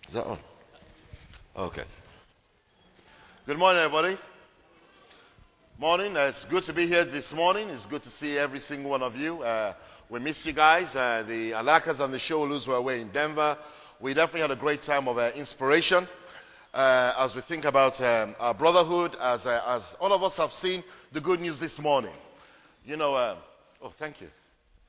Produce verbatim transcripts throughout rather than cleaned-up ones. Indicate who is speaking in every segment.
Speaker 1: Is that on? Okay. Good morning, everybody. Morning. Uh, it's good to be here this morning. It's good to see every single one of you. Uh, we missed you guys. Uh, the Alakas and the Showalus were away in Denver. We definitely had a great time of uh, inspiration uh, as we think about um, our brotherhood, as, uh, as all of us have seen the good news this morning. You know, uh, oh, thank you.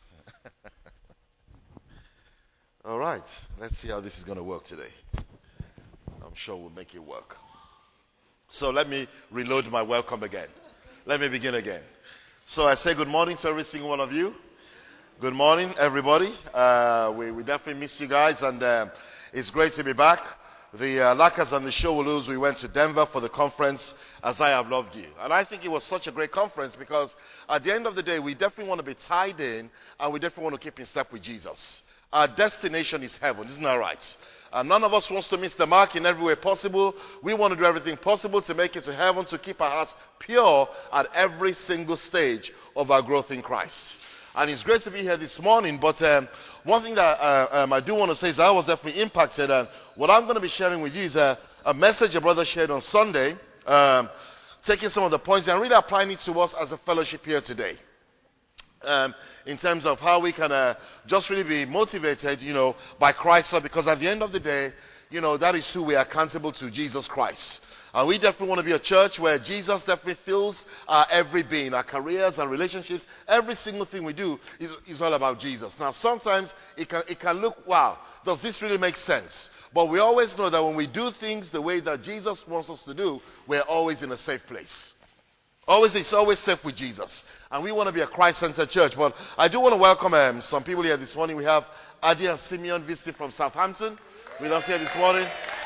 Speaker 1: All right. Let's see how this is going to work today. I'm sure we'll make it work. So let me reload my welcome again. Let me begin again. So I say good morning to every single one of you. Good morning, everybody. Uh, we, we definitely miss you guys, and uh, it's great to be back. The uh, Lakas and the Showalus, we went to Denver for the conference, As I Have Loved You. And I think it was such a great conference because at the end of the day, we definitely want to be tied in, and we definitely want to keep in step with Jesus. Our destination is heaven, isn't that right? And none of us wants to miss the mark in every way possible. We want to do everything possible to make it to heaven, to keep our hearts pure at every single stage of our growth in Christ. And it's great to be here this morning, but um, one thing that uh, um, I do want to say is that I was definitely impacted, and what I'm going to be sharing with you is a, a message a brother shared on Sunday, um, taking some of the points and really applying it to us as a fellowship here today. Um, in terms of how we can uh, just really be motivated, you know, by Christ, because at the end of the day, you know, that is who we are accountable to, Jesus Christ. And we definitely want to be a church where Jesus definitely fills our every being, our careers, our relationships, every single thing we do is, is all about Jesus. Now, sometimes it can, it can look, wow, does this really make sense? But we always know that when we do things the way that Jesus wants us to do, we're always in a safe place. Always, it's always safe with Jesus. And we want to be a Christ-centered church. But I do want to welcome um, some people here this morning. We have Adi and Simeon visiting from Southampton with us here this morning.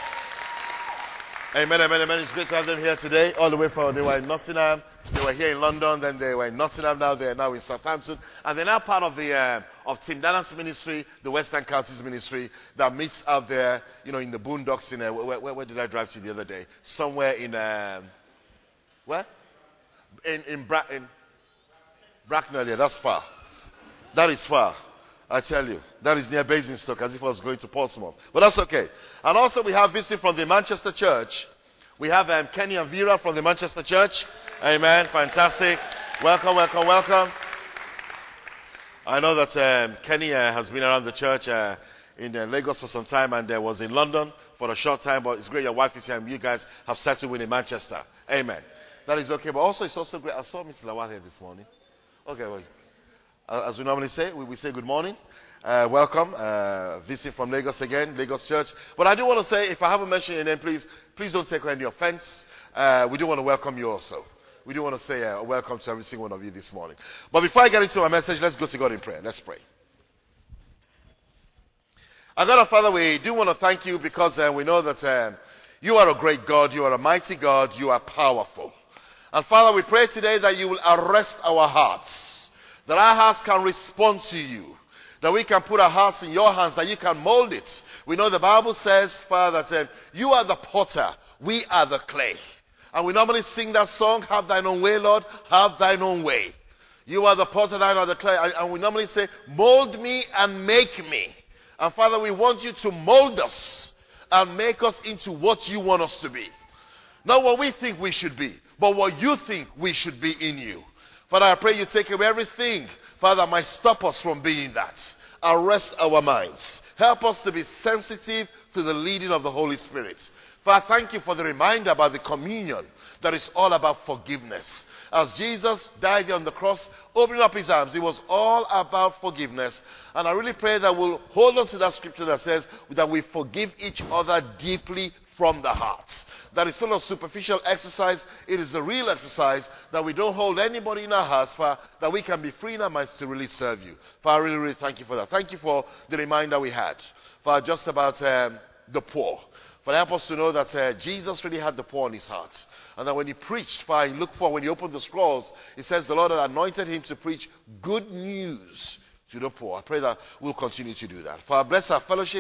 Speaker 1: Amen, amen, amen. It's great to have them here today. All the way from, they were in Nottingham. They were here in London. Then they were in Nottingham. Now they're now in Southampton. And they're now part of the uh, of Tim Dannan's ministry, the Western Counties ministry, that meets out there, you know, in the boondocks. In uh, where, where, where did I drive to the other day? Somewhere in, um, where? In in, Bra- in Bracknell, yeah, that's far. That is far. I tell you. That is near Basingstoke, as if I was going to Portsmouth. But that's okay. And also we have visiting from the Manchester Church. We have um, Kenny and Vera from the Manchester Church. Amen. Fantastic. Welcome, welcome, welcome. I know that um, Kenny uh, has been around the church uh, in uh, Lagos for some time and uh, was in London for a short time. But it's great your wife is here and you guys have settled in Manchester. Amen. That is okay. But also, it's also great. I saw Mister Lawal here this morning. Okay, well, uh, as we normally say, we, we say good morning. Uh, welcome. Uh, visiting from Lagos again, Lagos Church. But I do want to say, if I haven't mentioned your name, please, please don't take any offense. Uh, we do want to welcome you also. We do want to say uh, a welcome to every single one of you this morning. But before I get into my message, let's go to God in prayer. Let's pray. Our God and Father, we do want to thank you because uh, we know that um, you are a great God. You are a mighty God. You are powerful. And Father, we pray today that you will arrest our hearts, that our hearts can respond to you, that we can put our hearts in your hands, that you can mold it. We know the Bible says, Father, that uh, you are the potter, we are the clay. And we normally sing that song, have thine own way, Lord, have thine own way. You are the potter, thine are the clay. And we normally say, mold me and make me. And Father, we want you to mold us and make us into what you want us to be. Not what we think we should be, but what you think we should be in you. Father, I pray you take away everything, Father, might stop us from being that. Arrest our minds. Help us to be sensitive to the leading of the Holy Spirit. Father, thank you for the reminder about the communion that is all about forgiveness. As Jesus died on the cross, opening up his arms, it was all about forgiveness. And I really pray that we'll hold on to that scripture that says that we forgive each other deeply from the heart. That is not a superficial exercise. It is the real exercise that we don't hold anybody in our hearts, for that we can be free in our minds to really serve you. Father, I really, really thank you for that. Thank you for the reminder we had, Father, just about um, the poor. But help us to know that uh, Jesus really had the poor in his heart. And that when he preached, Father, look for, when he opened the scrolls, it says the Lord had anointed him to preach good news to the poor. I pray that we'll continue to do that. Father, bless our fellowship.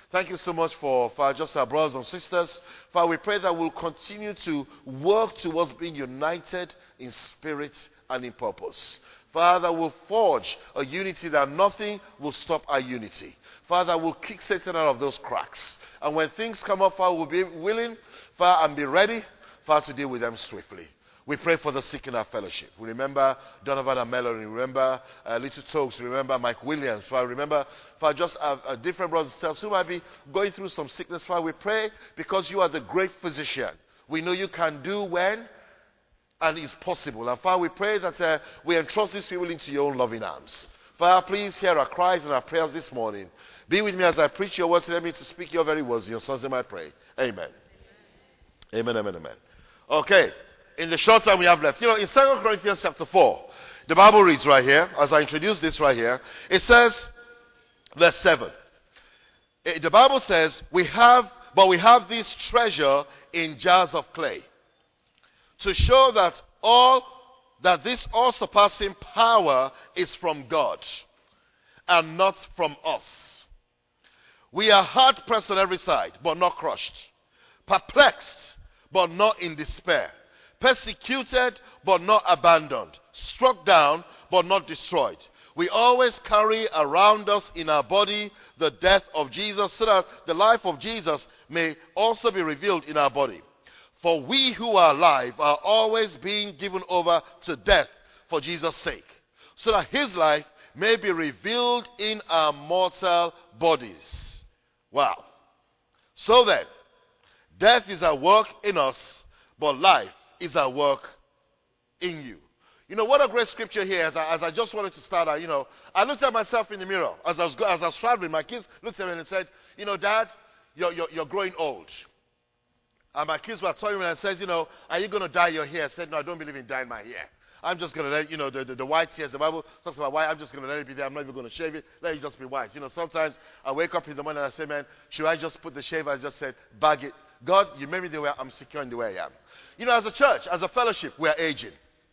Speaker 1: Thank you so much for, for just our brothers and sisters. Father, we pray that we'll continue to work towards being united in spirit and in purpose. Father, we'll forge a unity that nothing will stop our unity. Father, we'll kick Satan out of those cracks. And when things come up, Father, we'll be willing, Father, and be ready, Father, to deal with them swiftly. We pray for the sick in our fellowship. We remember Donovan and Melanie. Remember uh, Little Tokes. Remember Mike Williams. Father, remember for just uh, uh, different brothers and sisters who might be going through some sickness. Father, we pray because you are the great physician. We know you can do when and it's possible. And Father, we pray that uh, we entrust these people into your own loving arms. Father, please hear our cries and our prayers this morning. Be with me as I preach your word to me to speak your very words. In your son's name I pray. Amen. Amen, amen, amen. Okay. In the short time we have left. You know, in Second Corinthians chapter four, the Bible reads right here, as I introduce this right here, it says, verse seven. It, the Bible says, we have, but we have this treasure in jars of clay, to show that all, that this all-surpassing power is from God, and not from us. We are hard-pressed on every side, but not crushed. Perplexed, but not in despair. Persecuted, but not abandoned. Struck down, but not destroyed. We always carry around us in our body the death of Jesus, so that the life of Jesus may also be revealed in our body. For we who are alive are always being given over to death for Jesus' sake, so that his life may be revealed in our mortal bodies. Wow. So then, death is at work in us, but life is at work in you. You know, what a great scripture here. As I, as I just wanted to start out, you know, I looked at myself in the mirror as I was, as I was traveling. My kids looked at me and said, you know, Dad, you're, you're, you're growing old. And my kids were telling me, and I said, you know, are you going to dye your hair? I said, no, I don't believe in dyeing my hair. I'm just going to let, you know, the, the, the white hairs, the Bible talks about white, I'm just going to let it be there. I'm not even going to shave it. Let it just be white. You know, sometimes I wake up in the morning and I say, man, should I just put the shave? I just said, bag it. God, you made me the way I'm secure in the way I am. You know, as a church, as a fellowship, we are aging.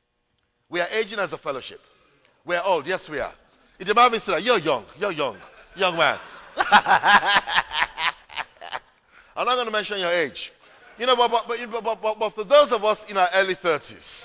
Speaker 1: We are aging as a fellowship. We are old. Yes, we are. In the Bible says, you're young. You're young. Young man. I'm not going to mention your age. You know, but, but, but, but, but, but for those of us in our early thirties,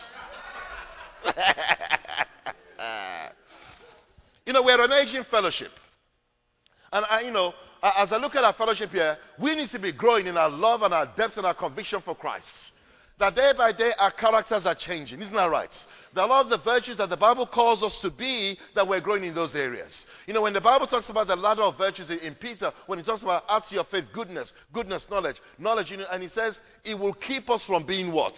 Speaker 1: you know, we're an aging fellowship. And, I, you know, as I look at our fellowship here, we need to be growing in our love and our depth and our conviction for Christ. That day by day our characters are changing. Isn't that right? That a lot of the virtues that the Bible calls us to be, that we're growing in those areas. You know, when the Bible talks about the ladder of virtues in, in Peter, when he talks about add to your faith goodness, goodness, knowledge, knowledge, you know, and he says it will keep us from being what?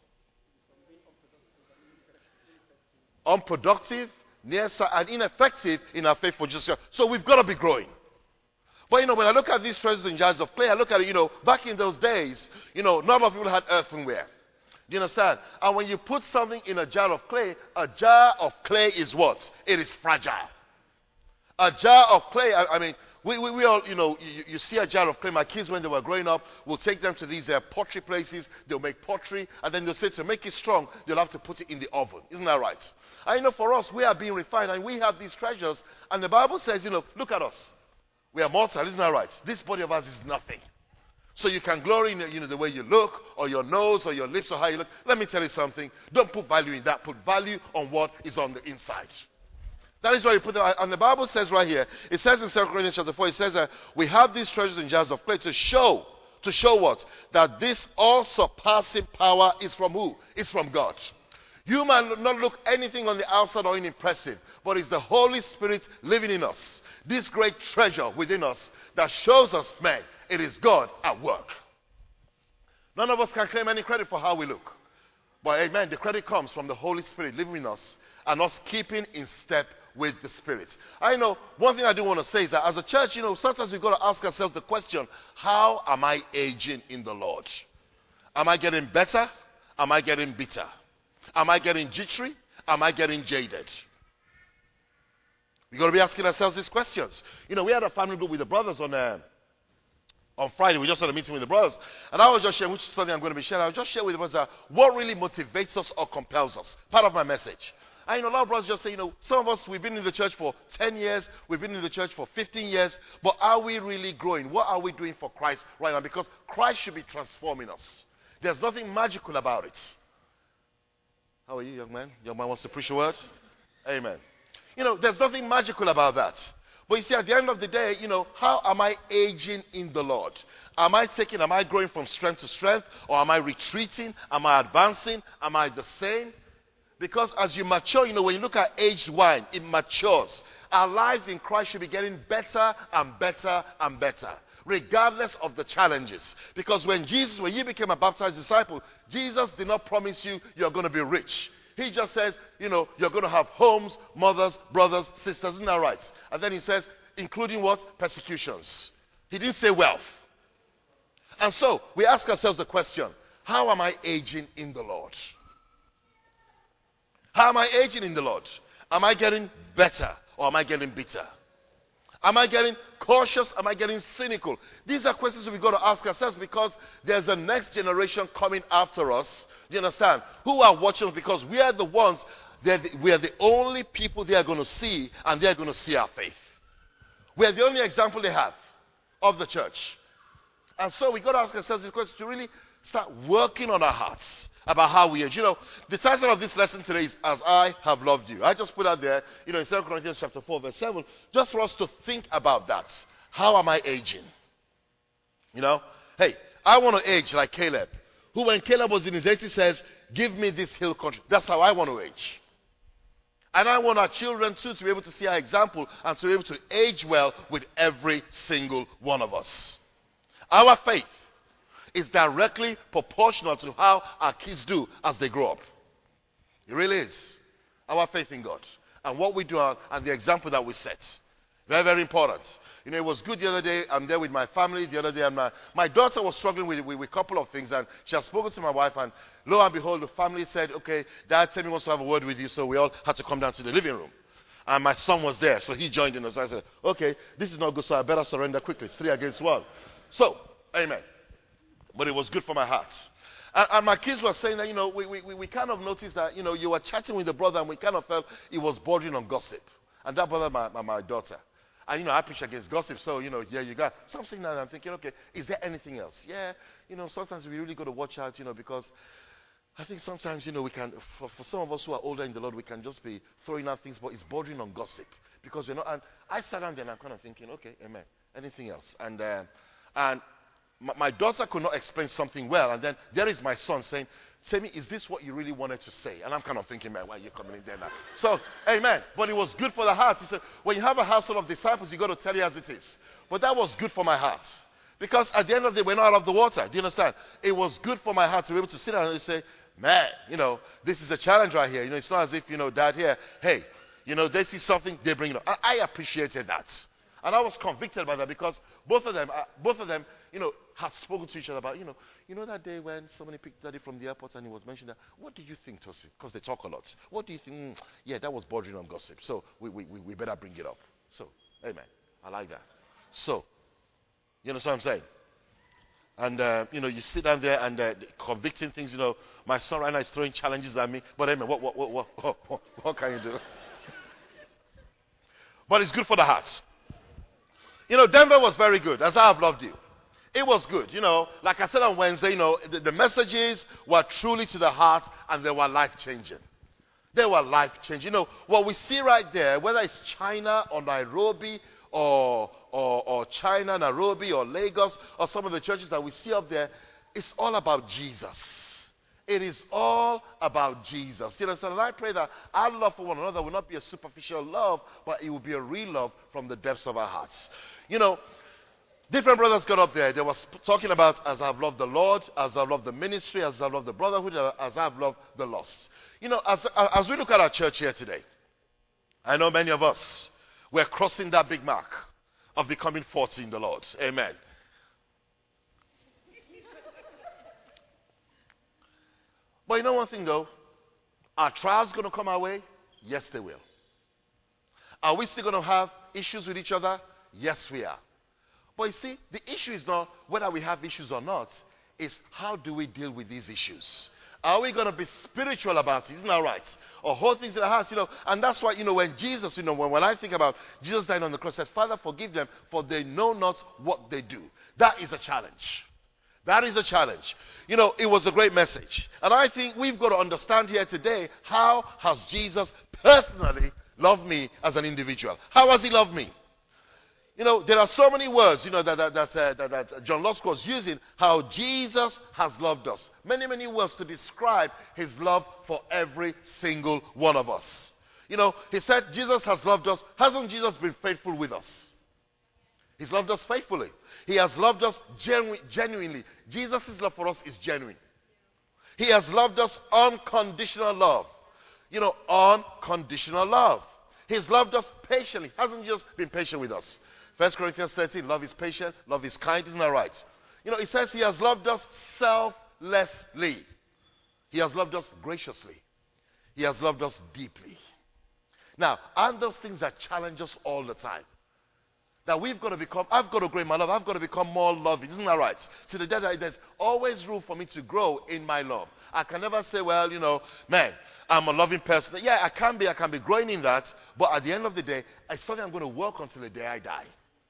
Speaker 1: Unproductive, near, and ineffective in our faith for Jesus. So we've got to be growing. But, you know, when I look at these treasures in jars of clay, I look at it, you know, back in those days, you know, not a lot of people had earthenware. Do you understand? And when you put something in a jar of clay, a jar of clay is what? It is fragile. A jar of clay, I, I mean, we, we, we all, you know, you, you see a jar of clay. My kids, when they were growing up, will take them to these uh, pottery places. They'll make pottery, and then they'll say to make it strong, they'll have to put it in the oven. Isn't that right? And, you know, for us, we are being refined, and we have these treasures. And the Bible says, you know, look at us. We are mortal, isn't that right? This body of ours is nothing. So you can glory in, you know, the way you look, or your nose, or your lips, or how you look. Let me tell you something. Don't put value in that. Put value on what is on the inside. That is why you put it. And the Bible says right here, it says in Second Corinthians chapter four, it says that we have these treasures in jars of clay to show, to show what? That this all-surpassing power is from who? It's from God. You might not look anything on the outside or unimpressive, but it's the Holy Spirit living in us. This great treasure within us that shows us, man, it is God at work. None of us can claim any credit for how we look. But amen, the credit comes from the Holy Spirit living in us and us keeping in step with the Spirit. I know, one thing I do want to say is that as a church, you know, sometimes we've got to ask ourselves the question, how am I aging in the Lord? Am I getting better? Am I getting bitter? Am I getting jittery? Am I getting jaded? We've got to be asking ourselves these questions. You know, we had a family group with the brothers on uh, on Friday. We just had a meeting with the brothers. And I was just sharing, which is something I'm going to be sharing. I was just sharing with the brothers uh, what really motivates us or compels us. Part of my message. I know a lot of brothers just say, you know, some of us, we've been in the church for ten years, we've been in the church for fifteen years, but are we really growing? What are we doing for Christ right now? Because Christ should be transforming us. There's nothing magical about it. How are you, young man? Young man wants to preach a word? Amen. You know, there's nothing magical about that. But you see, at the end of the day, you know, how am I aging in the Lord? Am I taking, am I growing from strength to strength? Or am I retreating? Am I advancing? Am I the same? Because as you mature, you know, when you look at aged wine, it matures. Our lives in Christ should be getting better and better and better, regardless of the challenges. Because when Jesus, when you became a baptized disciple, Jesus did not promise you you're going to be rich. He just says, you know, you're going to have homes, mothers, brothers, sisters, isn't that right? And then he says, including what? Persecutions. He didn't say wealth. And so, we ask ourselves the question, how am I aging in the Lord? How am I aging in the Lord? Am I getting better or am I getting bitter? Am I getting cautious? Am I getting cynical? These are questions we've got to ask ourselves because there's a next generation coming after us. Do you understand? Who are watching us because we are the ones, the, we are the only people they are going to see and they are going to see our faith. We are the only example they have of the church. And so we've got to ask ourselves this question to really start working on our hearts about how we age. You know, the title of this lesson today is As I Have Loved You. I just put out there, you know, in Second Corinthians chapter four, verse seven, just for us to think about that. How am I aging? You know, hey, I want to age like Caleb, who when Caleb was in his eighties says, give me this hill country. That's how I want to age. And I want our children too to be able to see our example and to be able to age well with every single one of us. Our faith is directly proportional to how our kids do as they grow up. It really is. Our faith in God and what we do and the example that we set. Very, very important. You know, it was good the other day. I'm there with my family. The other day, I'm not, my daughter was struggling with, with, with a couple of things, and she has spoken to my wife, and lo and behold, the family said, okay, Dad, Timmy wants to have a word with you, so we all had to come down to the living room. And my son was there, so he joined in us. I said, okay, this is not good, so I better surrender quickly. It's three against one. So, amen. But it was good for my heart. And, and my kids were saying that, you know, we, we, we kind of noticed that, you know, you were chatting with the brother, and we kind of felt it was bordering on gossip. And that bothered my, my, my daughter. And, you know, I preach against gossip, so, you know, yeah, you got... So I'm saying that, and I'm thinking, okay, is there anything else? Yeah, you know, sometimes we really got to watch out, you know, because I think sometimes, you know, we can... For, for some of us who are older in the Lord, we can just be throwing out things, but it's bordering on gossip. Because, you know, and I sat down there and I'm kind of thinking, okay, amen, anything else? And, uh, and my, my daughter could not explain something well, and then there is my son saying, Sammy, is this what you really wanted to say? And I'm kind of thinking, man, why are you coming in there now? So, amen. But it was good for the heart. He said, when you have a household of disciples, you got to tell it as it is. But that was good for my heart. Because at the end of the day, we're not out of the water. Do you understand? It was good for my heart to be able to sit down and say, man, you know, this is a challenge right here. You know, it's not as if, you know, Dad here, hey, you know, they see something, they bring it up. I, I appreciated that. And I was convicted by that because both of them, uh, both of them, you know, had spoken to each other about, you know, you know that day when somebody picked Daddy from the airport and he was mentioning that, what do you think, Tosi? Because they talk a lot. What do you think? Mm, yeah, that was bordering on gossip. So we, we, we better bring it up. So, amen. I like that. So, you know what I'm saying? And, uh, you know, you sit down there and uh, convicting things, you know, my son right now is throwing challenges at me. But, amen, what, what, what, what, what, what, what can you do? But it's good for the heart. You know, Denver was very good, as I have loved you. It was good, you know. Like I said on Wednesday, you know, the, the messages were truly to the heart and they were life-changing. They were life-changing. You know, what we see right there, whether it's China or Nairobi or, or, or China, Nairobi or Lagos or some of the churches that we see up there, it's all about Jesus. It is all about Jesus. You know, so and I pray that our love for one another will not be a superficial love, but it will be a real love from the depths of our hearts. You know, different brothers got up there. They were talking about as I've loved the Lord, as I've loved the ministry, as I've loved the brotherhood, as I've loved the lost. You know, as, as we look at our church here today, I know many of us, we're crossing that big mark of becoming forty in the Lord. Amen. But you know one thing though? Are trials going to come our way? Yes, they will. Are we still going to have issues with each other? Yes, we are. But you see, the issue is not whether we have issues or not. It's how do we deal with these issues? Are we going to be spiritual about it? Isn't that right? Or hold things in our hearts, you know. And that's why, you know, when Jesus, you know, when, when I think about Jesus dying on the cross, said, Father, forgive them, for they know not what they do. That is a challenge. That is a challenge. You know, it was a great message. And I think we've got to understand here today, how has Jesus personally loved me as an individual? How has he loved me? You know, there are so many words, you know, that, that, that, uh, that, that John Lusk was using, how Jesus has loved us. Many, many words to describe his love for every single one of us. You know, he said Jesus has loved us. Hasn't Jesus been faithful with us? He's loved us faithfully. He has loved us genu- genuinely. Jesus' love for us is genuine. He has loved us unconditional love. You know, unconditional love. He's loved us patiently. Hasn't just been patient with us. First Corinthians thirteen, love is patient, love is kind, isn't that right? You know, it says he has loved us selflessly. He has loved us graciously. He has loved us deeply. Now, aren't those things that challenge us all the time? That we've got to become, I've got to grow in my love, I've got to become more loving, isn't that right? So the day there's always room for me to grow in my love. I can never say, well, you know, man, I'm a loving person. Yeah, I can be, I can be growing in that, but at the end of the day, it's something I'm going to work until the day I die.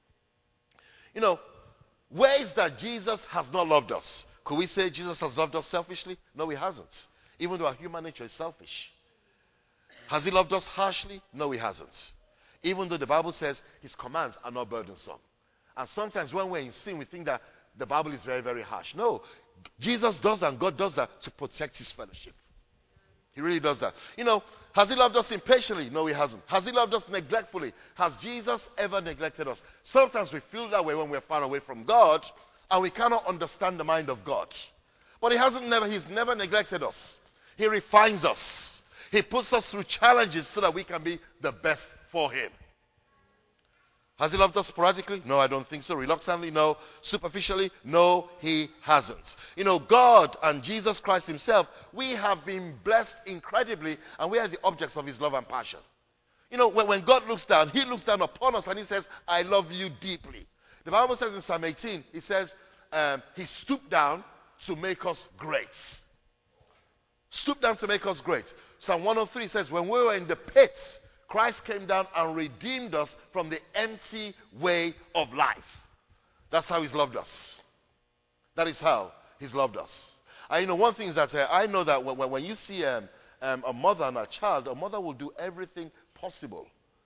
Speaker 1: You know, ways that Jesus has not loved us. Could we say Jesus has loved us selfishly? No, he hasn't. Even though our human nature is selfish. Has he loved us harshly? No, he hasn't. Even though the Bible says his commands are not burdensome. And sometimes when we're in sin, we think that the Bible is very, very harsh. No, Jesus does that and God does that to protect his fellowship. He really does that. You know, has he loved us impatiently? No, he hasn't. Has he loved us neglectfully? Has Jesus ever neglected us? Sometimes we feel that way when we're far away from God and we cannot understand the mind of God. But he hasn't never, he's never neglected us. He refines us. He puts us through challenges so that we can be the best for him. Has he loved us sporadically? No, I don't think so. Reluctantly? No. Superficially? No, he hasn't. You know, God and Jesus Christ himself, we have been blessed incredibly, and we are the objects of his love and passion. You know, when, when God looks down, he looks down upon us and he says, I love you deeply. The Bible says in Psalm eighteen, he says, um, he stooped down to make us great. Stooped down to make us great. Psalm one oh three says, when we were in the pit, Christ came down and redeemed us from the empty way of life. That's how he's loved us. That is how he's loved us. And you know, one thing is that uh, I know that when, when you see um, um, a mother and a child, a mother will do everything possible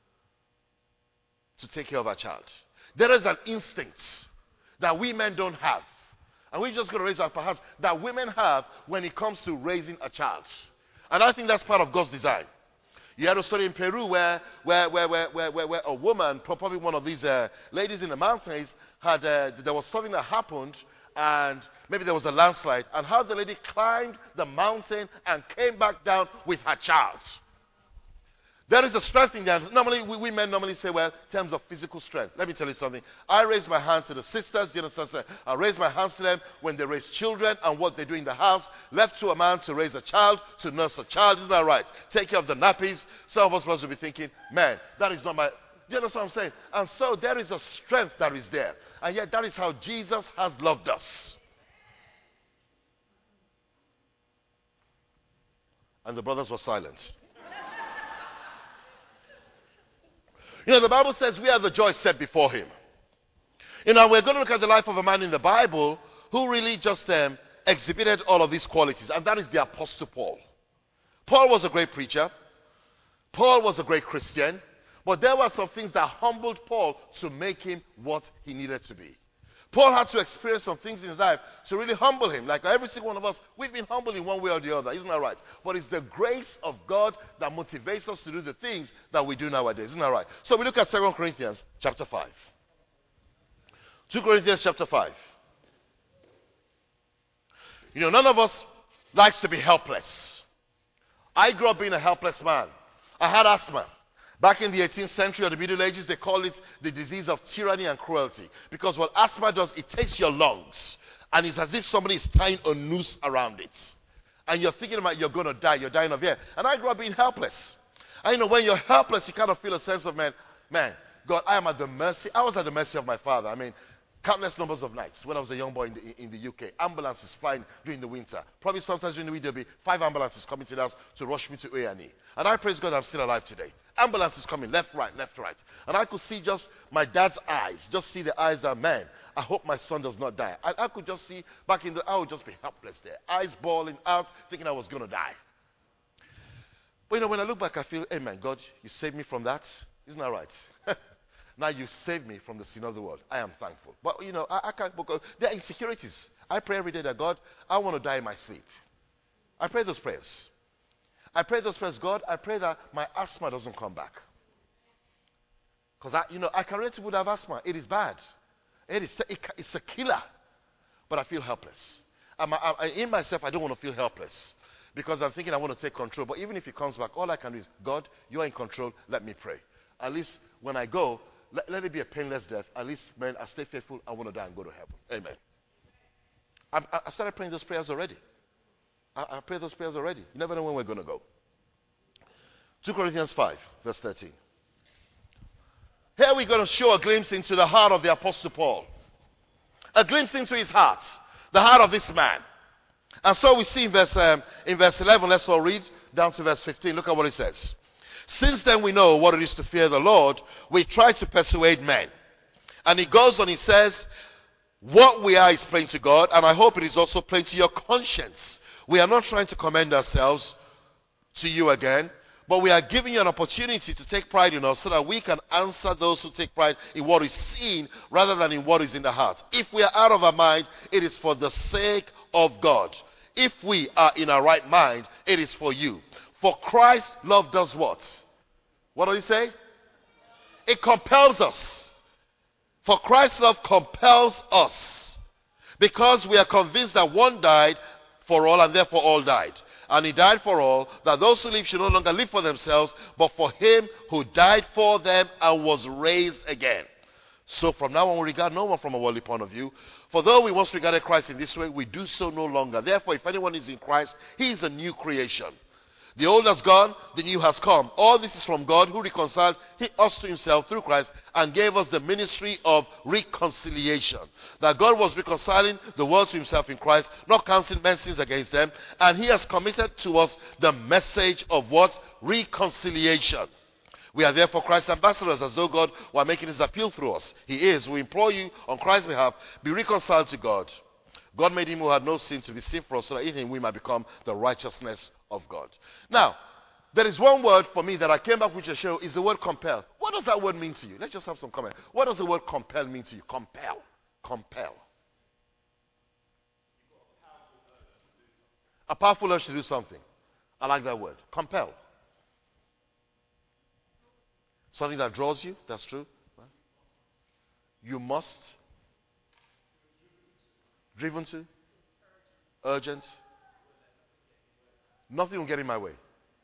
Speaker 1: to take care of her child. There is an instinct that we men don't have. And we're just going to raise our perhaps that women have when it comes to raising a child. And I think that's part of God's design. You had a story in Peru where, where, where, where, where, where, where a woman, probably one of these uh, ladies in the mountains, had uh, there was something that happened, and maybe there was a landslide, and how the lady climbed the mountain and came back down with her child. There is a strength in that. Normally, we, we men normally say, well, in terms of physical strength. Let me tell you something. I raise my hands to the sisters. You understand? I raise my hands to them when they raise children and what they do in the house. Left to a man to raise a child, to nurse a child. Isn't that right? Take care of the nappies. Some of us will be thinking, man, that is not my... Do you understand what I'm saying? And so there is a strength that is there. And yet that is how Jesus has loved us. And the brothers were silent. You know, the Bible says we are the joy set before him. You know, we're going to look at the life of a man in the Bible who really just um, exhibited all of these qualities, and that is the Apostle Paul. Paul was a great preacher. Paul was a great Christian. But there were some things that humbled Paul to make him what he needed to be. Paul had to experience some things in his life to really humble him. Like every single one of us, we've been humbled in one way or the other. Isn't that right? But it's the grace of God that motivates us to do the things that we do nowadays. Isn't that right? So we look at Second Corinthians chapter five. Second Corinthians chapter five. You know, none of us likes to be helpless. I grew up being a helpless man. I had asthma. Back in the eighteenth century or the Middle Ages, they called it the disease of tyranny and cruelty. Because what asthma does, it takes your lungs, and it's as if somebody is tying a noose around it. And you're thinking about you're going to die, you're dying of air. And I grew up being helpless. And you know, when you're helpless, you kind of feel a sense of, man, man, God, I am at the mercy. I was at the mercy of my father. I mean, Countless numbers of nights when I was a young boy in the, in the U K. Ambulances flying during the winter. Probably sometimes during the week there'll be five ambulances coming to the house to rush me to A and E. And I praise God I'm still alive today. Ambulances coming left, right, left, right. And I could see just my dad's eyes. Just see the eyes that, man, I hope my son does not die. I, I could just see back in the, I would just be helpless there. Eyes bawling out, thinking I was going to die. But you know, when I look back, I feel, amen, God, you saved me from that. Isn't that right? Now you saved me from the sin of the world. I am thankful. But, you know, I, I can't, because there are insecurities. I pray every day that, God, I want to die in my sleep. I pray those prayers. I pray those prayers, God, I pray that my asthma doesn't come back. Because, I, you know, I can relate to would have asthma. It is bad. It is, it, it's a killer. But I feel helpless. I'm, I'm, in myself, I don't want to feel helpless. Because I'm thinking I want to take control. But even if it comes back, all I can do is, God, you are in control. Let me pray. At least when I go, let, let it be a painless death. At least, man, I stay faithful. I want to die and go to heaven. Amen. I, I started praying those prayers already. I, I pray those prayers already. You never know when we're going to go. Second Corinthians five, verse thirteen. Here we're going to show a glimpse into the heart of the Apostle Paul. A glimpse into his heart. The heart of this man. And so we see in verse, um, in verse eleven, let's all read down to verse fifteen. Look at what it says. Since then we know what it is to fear the Lord, we try to persuade men. And he goes on, he says, what we are is plain to God, and I hope it is also plain to your conscience. We are not trying to commend ourselves to you again, but we are giving you an opportunity to take pride in us so that we can answer those who take pride in what is seen rather than in what is in the heart. If we are out of our mind, it is for the sake of God. If we are in our right mind, it is for you. For Christ's love does what? What does he say? It compels us. For Christ's love compels us. Because we are convinced that one died for all and therefore all died. And he died for all, that those who live should no longer live for themselves, but for him who died for them and was raised again. So from now on we regard no one from a worldly point of view. For though we once regarded Christ in this way, we do so no longer. Therefore, if anyone is in Christ, he is a new creation. The old has gone, the new has come. All this is from God, who reconciled us to himself through Christ and gave us the ministry of reconciliation. That God was reconciling the world to himself in Christ, not counting men's sins against them. And he has committed to us the message of what? Reconciliation. We are therefore Christ's ambassadors, as though God were making his appeal through us. He is. We implore you on Christ's behalf, be reconciled to God. God made him who had no sin to be sin for us, so that in him we might become the righteousness of God. Now, there is one word for me that I came back with to show, is the word compel. What does that word mean to you? Let's just have some comment. What does the word compel mean to you? Compel. Compel. A powerful urge to do something. I like that word. Compel. Something that draws you, that's true. You must. Driven to. Urgent. Nothing will get in my way.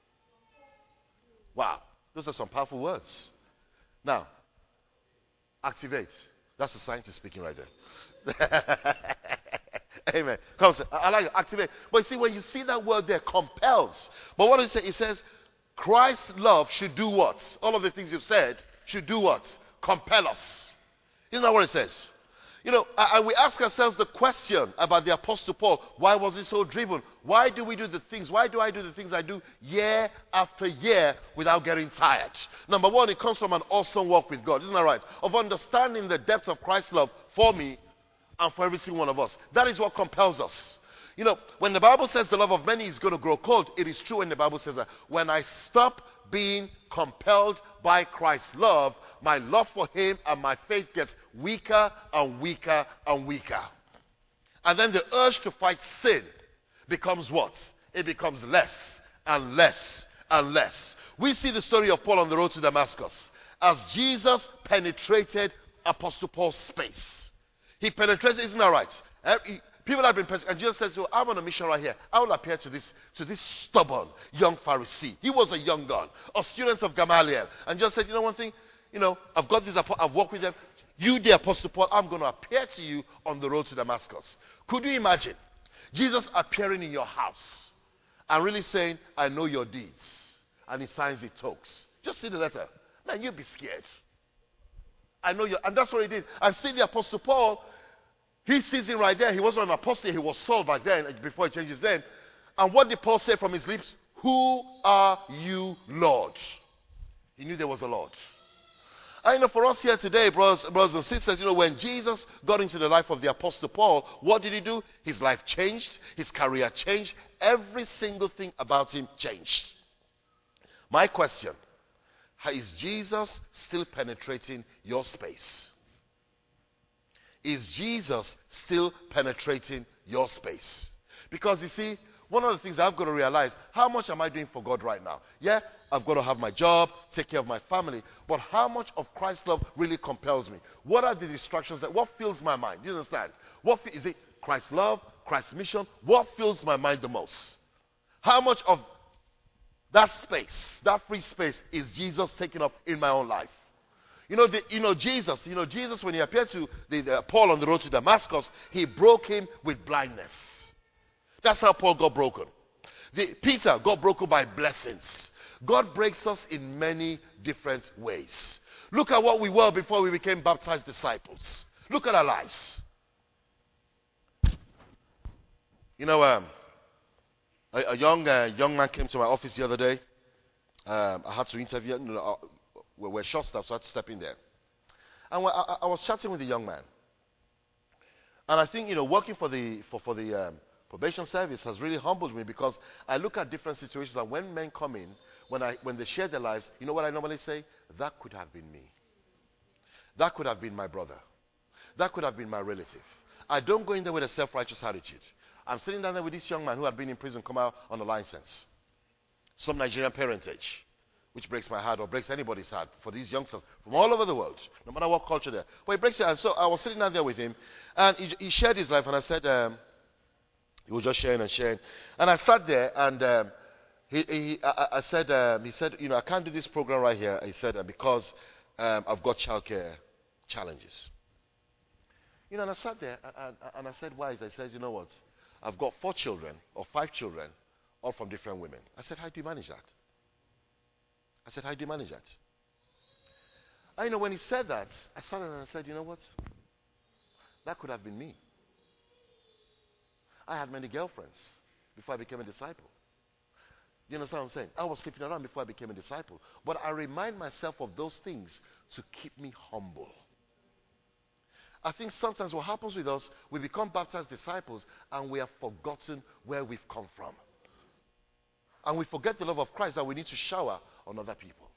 Speaker 1: Wow. Those are some powerful words. Now, activate. That's the scientist speaking right there. Amen. Come on, I, I like it. Activate. But you see, when you see that word there, compels. But what does it say? It says, Christ's love should do what? All of the things you've said should do what? Compel us. Isn't that what it says? You know, and we ask ourselves the question about the Apostle Paul. Why was he so driven? Why do we do the things? Why do I do the things I do year after year without getting tired? Number one, it comes from an awesome walk with God. Isn't that right? Of understanding the depth of Christ's love for me and for every single one of us. That is what compels us. You know, when the Bible says the love of many is going to grow cold, it is true when the Bible says that. When I stop being compelled by Christ's love, my love for him and my faith gets weaker and weaker and weaker. And then the urge to fight sin becomes what? It becomes less and less and less. We see the story of Paul on the road to Damascus. As Jesus penetrated Apostle Paul's space. He penetrated, isn't that right? He, People have been persecuted. And Jesus says, so I'm on a mission right here. I will appear to this, to this stubborn young Pharisee. He was a young gun, a student of Gamaliel. And just said, you know one thing? You know, I've got this, I've walked with them. You, the Apostle Paul, I'm going to appear to you on the road to Damascus. Could you imagine Jesus appearing in your house and really saying, I know your deeds. And he signs the tokes. Just see the letter. Man, you'd be scared. I know you. And that's what he did. And see the Apostle Paul, he sees him right there. He wasn't an apostle. He was Saul back then, before he changed his name. And what did Paul say from his lips? Who are you, Lord? He knew there was a Lord. I know for us here today, brothers, brothers and sisters, you know, when Jesus got into the life of the Apostle Paul, what did he do? His life changed. His career changed. Every single thing about him changed. My question, is Jesus still penetrating your space? Is Jesus still penetrating your space? Because you see, one of the things I've got to realize, how much am I doing for God right now? Yeah, I've got to have my job, take care of my family, but how much of Christ's love really compels me? What are the distractions that, what fills my mind? Do you understand? What is it? Christ's love, Christ's mission? What fills my mind the most? How much of that space, that free space, is Jesus taking up in my own life? You know, the, you know Jesus, you know Jesus when he appeared to the, the, Paul on the road to Damascus, he broke him with blindness. That's how Paul got broken. The, Peter got broken by blessings. God breaks us in many different ways. Look at what we were before we became baptized disciples. Look at our lives. You know, um, a, a young uh, young man came to my office the other day. Um, I had to interview him. You know, uh, we're short staffed, so I had to step in there. And I, I, I was chatting with the young man. And I think, you know, working for the for, for the um, probation service has really humbled me, because I look at different situations, and when men come in, when I when they share their lives, you know what I normally say? That could have been me. That could have been my brother. That could have been my relative. I don't go in there with a self-righteous attitude. I'm sitting down there with this young man who had been in prison, come out on a license. Some Nigerian parentage, which breaks my heart, or breaks anybody's heart, for these youngsters from all over the world, no matter what culture they're. But it breaks your heart. So I was sitting down there with him, and he, he shared his life, and I said, um, he was just sharing and sharing. And I sat there, and um, he, he, I, I said, um, he said, you know, I can't do this program right here. He said, uh, because um, I've got childcare challenges. You know, and I sat there, and, and I said, why? I said, you know what? I've got four children, or five children, all from different women. I said, how do you manage that? I said, how do you manage that? And you know, when he said that, I sat there and I said, you know what? That could have been me. I had many girlfriends before I became a disciple. You understand what I'm saying? I was sleeping around before I became a disciple. But I remind myself of those things to keep me humble. I think sometimes what happens with us, we become baptized disciples and we have forgotten where we've come from. And we forget the love of Christ that we need to shower on other people.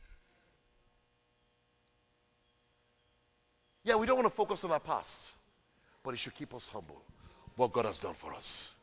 Speaker 1: Yeah, we don't want to focus on our past, but it should keep us humble. What God has done for us.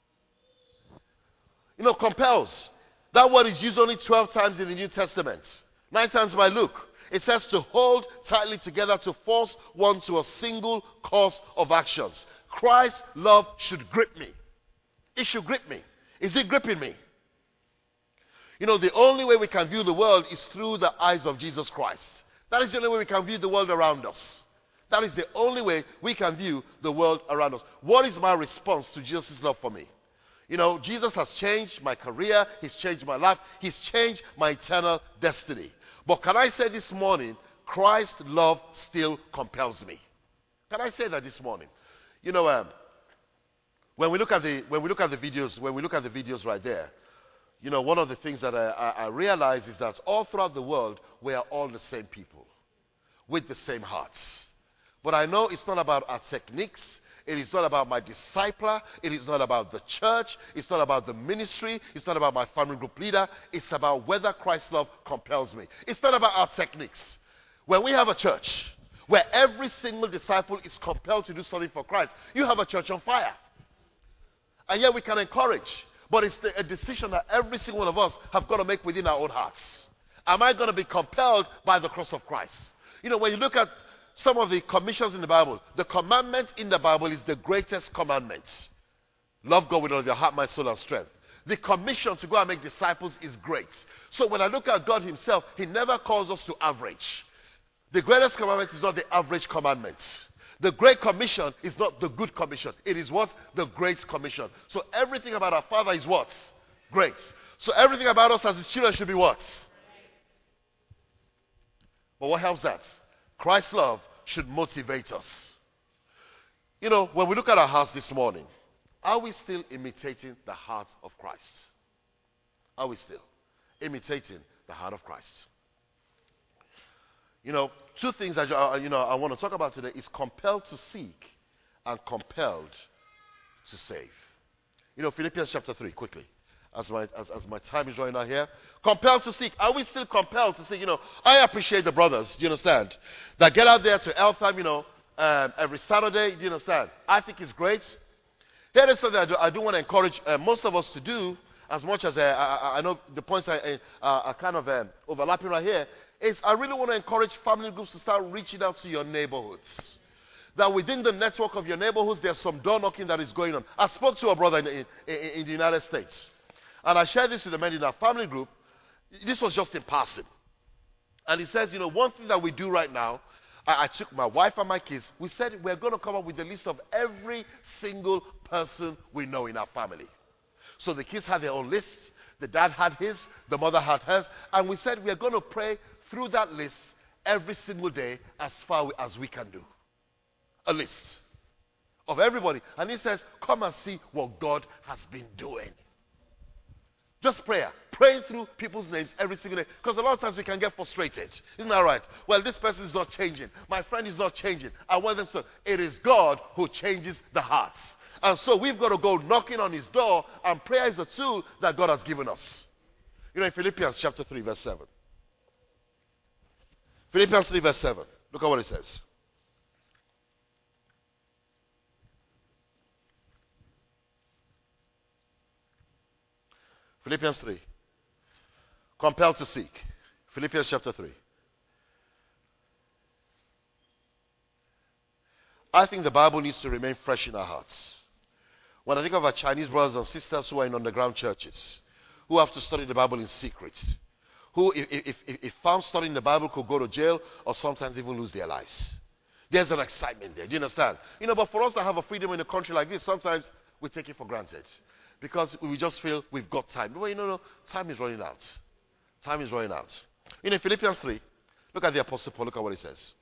Speaker 1: You know, compels. That word is used only twelve times in the New Testament. Nine times by Luke. It says to hold tightly together, to force one to a single course of actions. Christ's love should grip me. It should grip me. Is it gripping me? You know, the only way we can view the world is through the eyes of Jesus Christ. That is the only way we can view the world around us. That is the only way we can view the world around us. What is my response to Jesus' love for me? You know, Jesus has changed my career. He's changed my life. He's changed my eternal destiny. But can I say this morning, Christ's love still compels me. Can I say that this morning? You know, um, when we look at the when we look at the videos, when we look at the videos right there, you know, one of the things that I, I, I realize is that all throughout the world, we are all the same people with the same hearts. But I know it's not about our techniques. It is not about my discipler. It is not about the church. It's not about the ministry. It's not about my family group leader. It's about whether Christ's love compels me. It's not about our techniques. When we have a church where every single disciple is compelled to do something for Christ, you have a church on fire. And yet we can encourage. But it's the, a decision that every single one of us have got to make within our own hearts. Am I going to be compelled by the cross of Christ? You know, when you look at some of the commissions in the Bible, the commandment in the Bible is the greatest commandment. Love God with all your heart, mind, soul, and strength. The commission to go and make disciples is great. So when I look at God himself, he never calls us to average. The greatest commandment is not the average commandment. The great commission is not the good commission. It is what? The great commission. So everything about our Father is what? Great. So everything about us as his children should be what? But what helps that? Christ's love should motivate us. You know, when we look at our hearts this morning, are we still imitating the heart of Christ? Are we still imitating the heart of Christ? You know, two things that uh, you know I want to talk about today is compelled to seek and compelled to save. You know, Philippians chapter three, quickly, as my as, as my time is running out here. Compelled to seek. Are we still compelled to seek? You know, I appreciate the brothers, do you understand, that get out there to Eltham, you know, um, every Saturday, do you understand? I think it's great. Here is something I do, I do want to encourage uh, most of us to do, as much as uh, I, I know the points are, uh, are kind of um, overlapping right here, is I really want to encourage family groups to start reaching out to your neighborhoods. That within the network of your neighborhoods, there's some door knocking that is going on. I spoke to a brother in, in, in the United States, and I shared this with the men in our family group. This was just in passing. And he says, you know, one thing that we do right now, I, I took my wife and my kids, we said we're going to come up with a list of every single person we know in our family. So the kids had their own list, the dad had his, the mother had hers, and we said we're going to pray through that list every single day as far as we can do. A list of everybody. And he says, come and see what God has been doing. Just prayer. Praying through people's names every single day. Because a lot of times we can get frustrated. Isn't that right? Well, this person is not changing. My friend is not changing. I want them to. It is God who changes the hearts. And so we've got to go knocking on his door, and prayer is a tool that God has given us. You know, in Philippians chapter three, verse seven. Philippians three, verse seven. Look at what it says. Philippians three. Compelled to seek. Philippians chapter three. I think the Bible needs to remain fresh in our hearts. When I think of our Chinese brothers and sisters who are in underground churches, who have to study the Bible in secret, who, if, if, if, if found studying the Bible, could go to jail or sometimes even lose their lives. There's an excitement there. Do you understand? You know, but for us to have a freedom in a country like this, sometimes we take it for granted. Because we just feel we've got time. Well, you know, no, time is running out. Time is running out. In Philippians three, look at the Apostle Paul. Look at what he says.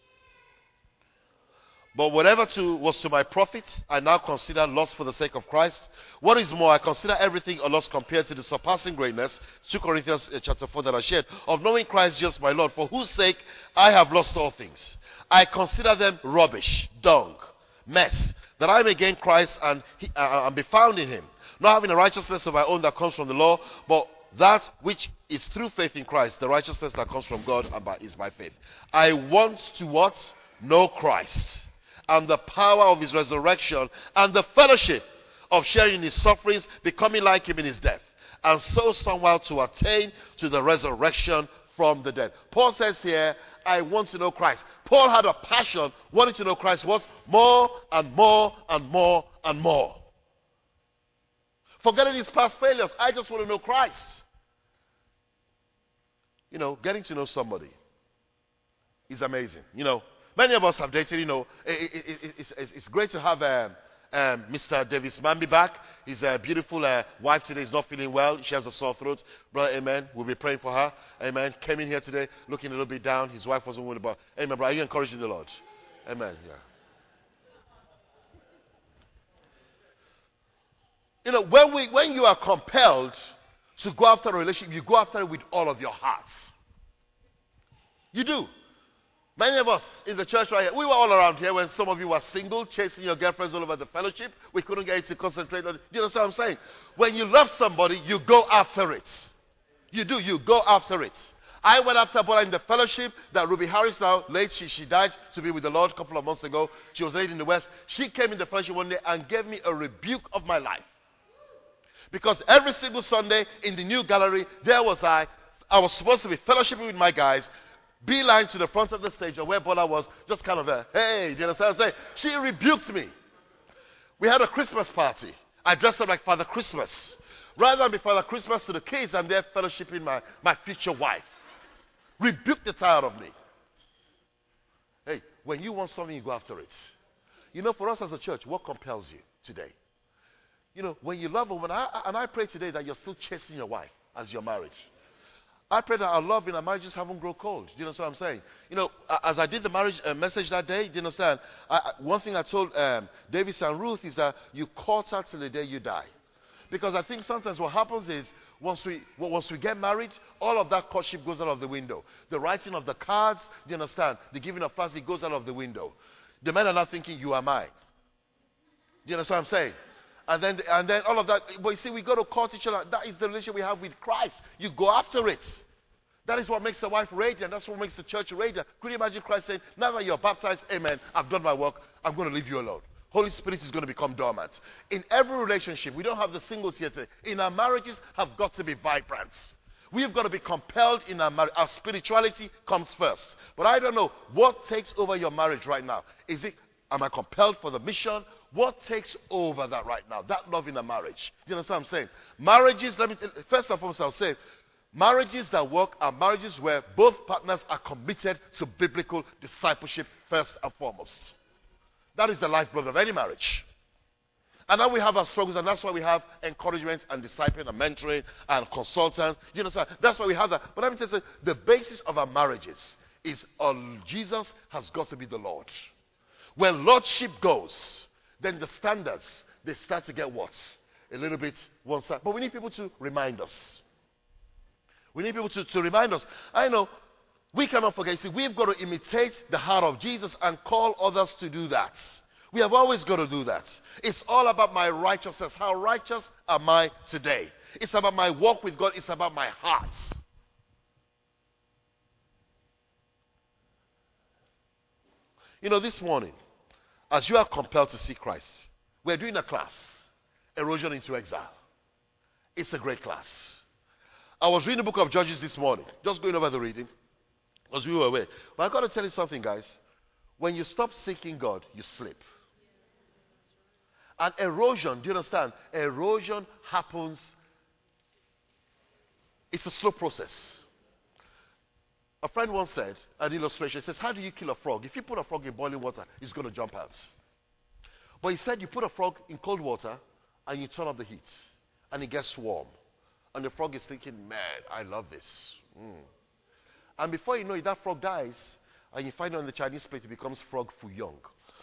Speaker 1: But whatever to, was to my profit, I now consider loss for the sake of Christ. What is more, I consider everything a loss compared to the surpassing greatness, Second Corinthians chapter four that I shared, of knowing Christ just my Lord, for whose sake I have lost all things. I consider them rubbish, dung, mess, that I may gain Christ and, he, uh, and be found in him, not having a righteousness of my own that comes from the law, but that which is through faith in Christ, the righteousness that comes from God and by, is by faith. I want to what? Know Christ and the power of his resurrection and the fellowship of sharing in his sufferings, becoming like him in his death, and so somehow to attain to the resurrection from the dead. Paul says here, I want to know Christ. Paul had a passion, wanting to know Christ what? More and more and more and more. Forgetting his past failures, I just want to know Christ. You know, getting to know somebody is amazing. You know, many of us have dated, you know, it, it, it, it's, it's, it's great to have um, um, Mister Davis Mambi back. His uh, beautiful uh, wife today is not feeling well. She has a sore throat. Brother, amen. We'll be praying for her. Amen. Came in here today looking a little bit down. His wife wasn't worried about. Amen, brother. Are you encouraging the Lord? Amen. Yeah. You know, when, we, when you are compelled to go after a relationship, you go after it with all of your hearts. You do. Many of us in the church right here, we were all around here when some of you were single, chasing your girlfriends all over the fellowship. We couldn't get you to concentrate on it. Do you understand what I'm saying? When you love somebody, you go after it. You do. You go after it. I went after Bola in the fellowship that Ruby Harris now, late, she, she died to be with the Lord a couple of months ago. She was laid in the West. She came in the fellowship one day and gave me a rebuke of my life. Because every single Sunday in the new gallery, there was I. I was supposed to be fellowshipping with my guys, beeline to the front of the stage, or where Bola was, just kind of a, hey, do you understand what I'm saying? She rebuked me. We had a Christmas party. I dressed up like Father Christmas. Rather than be Father Christmas to the kids, I'm there fellowshipping my, my future wife. Rebuked the tired of me. Hey, when you want something, you go after it. You know, for us as a church, what compels you today? You know, when you love a woman, I, and I pray today that you're still chasing your wife as you're married. I pray that our love in our marriages haven't grown cold. Do you know what I'm saying? You know, as I did the marriage uh, message that day, do you understand? I, I, one thing I told um, Davis and Ruth is that you court her till the day you die. Because I think sometimes what happens is, once we well, once we get married, all of that courtship goes out of the window. The writing of the cards, do you understand? The giving of flowers, it goes out of the window. The men are not thinking, you are mine. Do you understand what I'm saying? And then, and then all of that. But you see, we go to court each other. That is the relationship we have with Christ. You go after it. That is what makes the wife radiant. That's what makes the church radiant. Could you imagine Christ saying, now that you're baptized, amen, I've done my work, I'm going to leave you alone. Holy Spirit is going to become dormant. In every relationship, we don't have the singles here today. In our marriages have got to be vibrant. We've got to be compelled in our marriage. Our spirituality comes first. But I don't know what takes over your marriage right now. Is it, am I compelled for the mission? What takes over that right now? That love in a marriage. Do you understand what I'm saying? Marriages, let me tell, first and foremost, I'll say, marriages that work are marriages where both partners are committed to biblical discipleship first and foremost. That is the lifeblood of any marriage. And now we have our struggles, and that's why we have encouragement and discipling and mentoring and consultants. You understand? That's why we have that. But let me tell you, the basis of our marriages is uh, Jesus has got to be the Lord. When Lordship goes, then the standards, they start to get what? A little bit one side. But we need people to remind us. We need people to, to remind us. I know, we cannot forget. See, we've got to imitate the heart of Jesus and call others to do that. We have always got to do that. It's all about my righteousness. How righteous am I today? It's about my walk with God. It's about my heart. You know, this morning, as you are compelled to see Christ, we're doing a class, Erosion into Exile. It's a great class. I was reading the book of Judges this morning, just going over the reading, as we were away. But I've got to tell you something, guys. When you stop seeking God, you slip. And erosion, do you understand? Erosion happens, it's a slow process. A friend once said, an illustration, he says, how do you kill a frog? If you put a frog in boiling water, it's going to jump out. But he said you put a frog in cold water and you turn up the heat and it gets warm. And the frog is thinking, man, I love this. Mm. And before you know it, that frog dies and you find it on the Chinese plate, it becomes frog fuyong.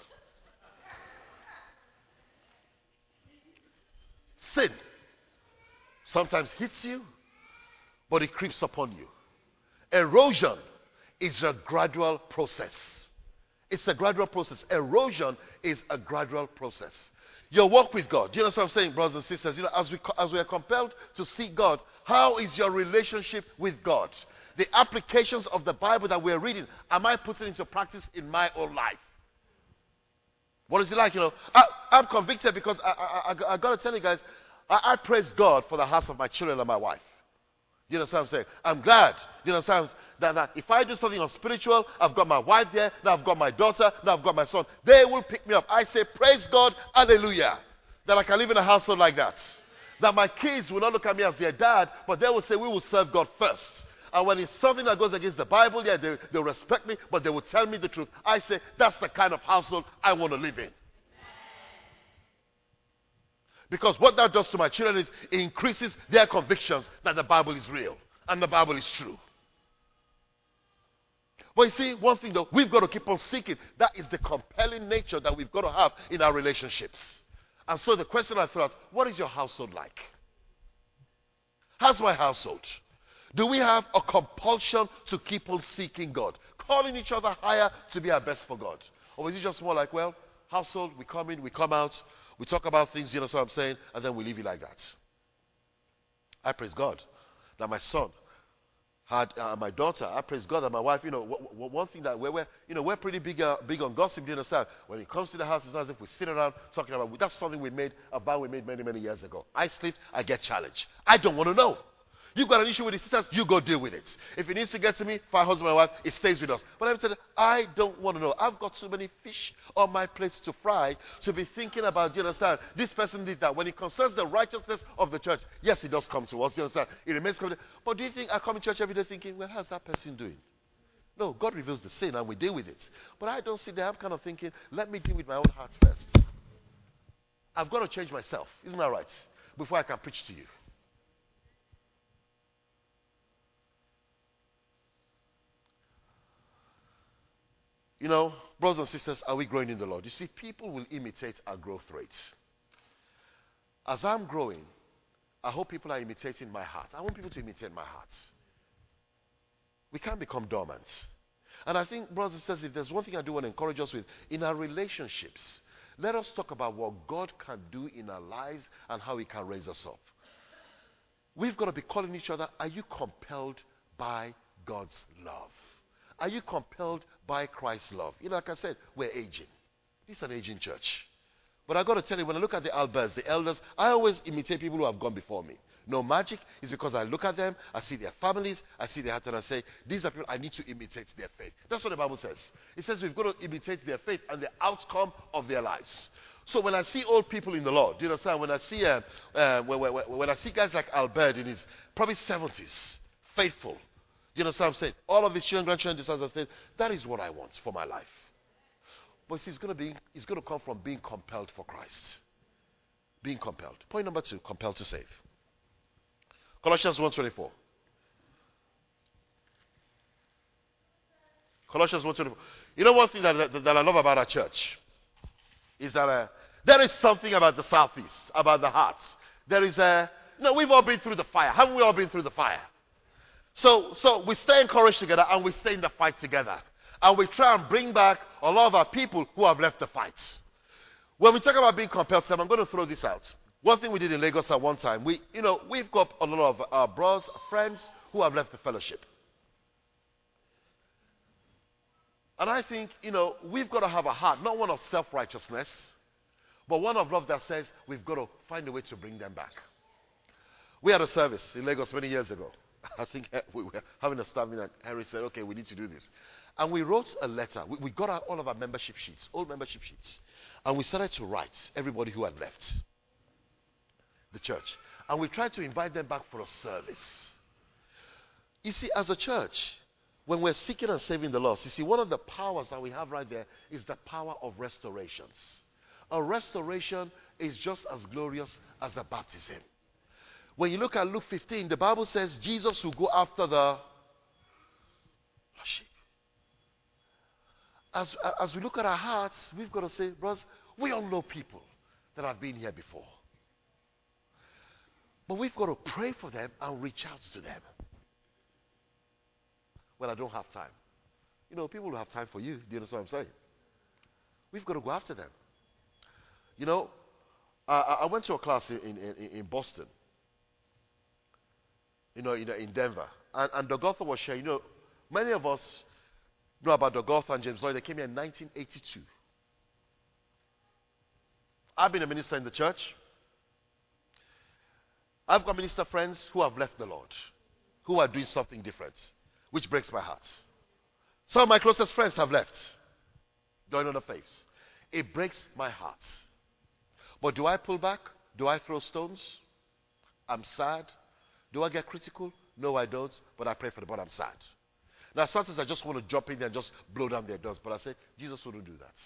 Speaker 1: Sin sometimes hits you, but it creeps upon you. Erosion is a gradual process. It's a gradual process. Erosion is a gradual process. Your walk with God. Do you know what I'm saying, brothers and sisters? You know, as we as we are compelled to seek God, how is your relationship with God? The applications of the Bible that we're reading, am I putting into practice in my own life? What is it like? You know, I, I'm convicted because I, I, I, I got to tell you guys, I, I praise God for the hearts of my children and my wife. You know what I'm saying? I'm glad, you know what I'm saying, that, that if I do something on spiritual, I've got my wife there, now I've got my daughter, now I've got my son. They will pick me up. I say, praise God, hallelujah, that I can live in a household like that. That my kids will not look at me as their dad, but they will say, we will serve God first. And when it's something that goes against the Bible, yeah, they, they'll respect me, but they will tell me the truth. I say, that's the kind of household I want to live in. Because what that does to my children is it increases their convictions that the Bible is real and the Bible is true. But you see, one thing though, we've got to keep on seeking. That is the compelling nature that we've got to have in our relationships. And so the question I throw out, what is your household like? How's my household? Do we have a compulsion to keep on seeking God? Calling each other higher to be our best for God? Or is it just more like, well, household, we come in, we come out, we talk about things, you know what I'm saying, and then we leave it like that. I praise God that my son had uh, my daughter. I praise God that my wife, you know, w- w- one thing that we're, we're, you know, we're pretty big, uh, big on gossip, do you understand? When it comes to the house, it's not as if we sit around talking about, that's something we made, a vow we made many, many years ago. I sleep, I get challenged. I don't want to know. You've got an issue with the sisters, you go deal with it. If it needs to get to me, fine, husband and wife, it stays with us. But I'm saying, I don't want to know. I've got too many fish on my plate to fry to be thinking about, do you understand? This person did that. When it concerns the righteousness of the church, yes, it does come to us, do you understand? It remains coming. But do you think I come to church every day thinking, well, how's that person doing? No, God reveals the sin and we deal with it. But I don't sit there, I'm kind of thinking, let me deal with my own heart first. I've got to change myself, isn't that right? Before I can preach to you. You know, brothers and sisters, are we growing in the Lord? You see, people will imitate our growth rates. As I'm growing, I hope people are imitating my heart. I want people to imitate my heart. We can't become dormant. And I think, brothers and sisters, if there's one thing I do want to encourage us with, in our relationships, let us talk about what God can do in our lives and how He can raise us up. We've got to be calling each other, are you compelled by God's love? Are you compelled by Christ's love? You know, like I said, we're aging. This is an aging church. But I've got to tell you, when I look at the Alberts, the elders, I always imitate people who have gone before me. No magic. It's because I look at them, I see their families, I see their heart, and I say, these are people I need to imitate their faith. That's what the Bible says. It says we've got to imitate their faith and the outcome of their lives. So when I see old people in the Lord, do you understand? When I see uh, uh, when, when, when I see guys like Albert in his probably seventies, faithful, do you understand what I'm saying? All of his children, grandchildren, descendants, I say, that is what I want for my life. But see, it's going to be, it's going to come from being compelled for Christ. Being compelled. Point number two, compelled to save. Colossians one twenty-four. Colossians one twenty-four. You know one thing that, that, that I love about our church is that uh, there is something about the southeast, about the hearts. There is a, you know, we've all been through the fire. Haven't we all been through the fire? So, so we stay encouraged together and we stay in the fight together. And we try and bring back a lot of our people who have left the fights. When we talk about being compelled to them, I'm going to throw this out. One thing we did in Lagos at one time, we, you know, we've got a lot of our brothers, friends who have left the fellowship. And I think, you know, we've got to have a heart, not one of self-righteousness, but one of love that says we've got to find a way to bring them back. We had a service in Lagos many years ago. I think we were having a staff meeting and Henry said, okay, we need to do this. And we wrote a letter. We, we got our, all of our membership sheets, old membership sheets. And we started to write everybody who had left the church. And we tried to invite them back for a service. You see, as a church, when we're seeking and saving the lost, you see, one of the powers that we have right there is the power of restorations. A restoration is just as glorious as a baptism. When you look at Luke fifteen, the Bible says Jesus will go after the sheep. As, as we look at our hearts, we've got to say, brothers, we all know people that have been here before. But we've got to pray for them and reach out to them. Well, I don't have time. You know, people will have time for you. Do you understand what I'm saying? We've got to go after them. You know, I, I went to a class in, in, in Boston. You know, in, in Denver. And, and Dogotha was sharing. You know, many of us know about Dogotha and James Lloyd. They came here in nineteen eighty-two. I've been a minister in the church. I've got minister friends who have left the Lord, who are doing something different, which breaks my heart. Some of my closest friends have left, joined other faiths. It breaks my heart. But do I pull back? Do I throw stones? I'm sad. Do I get critical? No, I don't. But I pray for them, but I'm sad. Now, sometimes I just want to jump in there and just blow down their doors. But I say, Jesus wouldn't do that.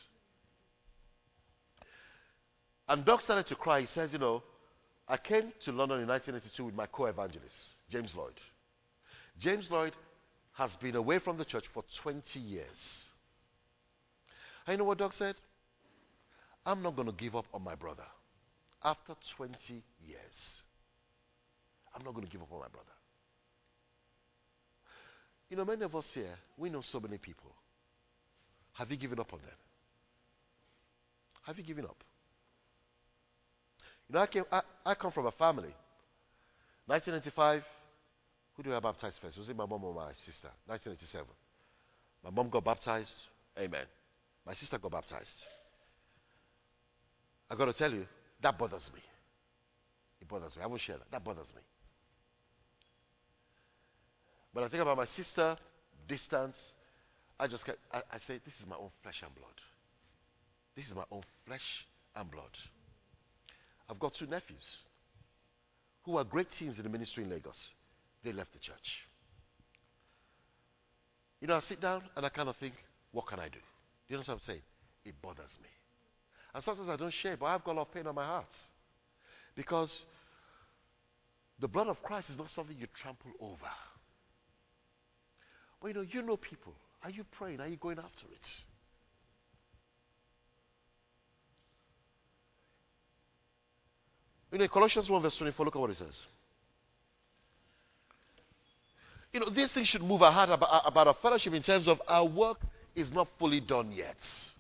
Speaker 1: And Doc started to cry. He says, you know, I came to London in nineteen eighty-two with my co-evangelist, James Lloyd. James Lloyd has been away from the church for twenty years. And you know what Doc said? I'm not going to give up on my brother. After twenty years, I'm not going to give up on my brother. You know, many of us here, we know so many people. Have you given up on them? Have you given up? You know, I, came, I, I come from a family. nineteen eighty-five, who did I baptize first? Was it my mom or my sister? nineteen eighty-seven. My mom got baptized. Amen. My sister got baptized. I got to tell you, that bothers me. It bothers me. I won't share that. That bothers me. But I think about my sister, distance. I just get, I, I say, this is my own flesh and blood. This is my own flesh and blood. I've got two nephews who are great teens in the ministry in Lagos. They left the church. You know, I sit down and I kind of think, what can I do? Do you know what I'm saying? It bothers me. And sometimes I don't share, but I've got a lot of pain on my heart. Because the blood of Christ is not something you trample over. But you know, you know people. Are you praying? Are you going after it? You know, in Colossians one verse twenty-four, look at what it says. You know, these things should move our heart about, about our fellowship in terms of our work is not fully done yet.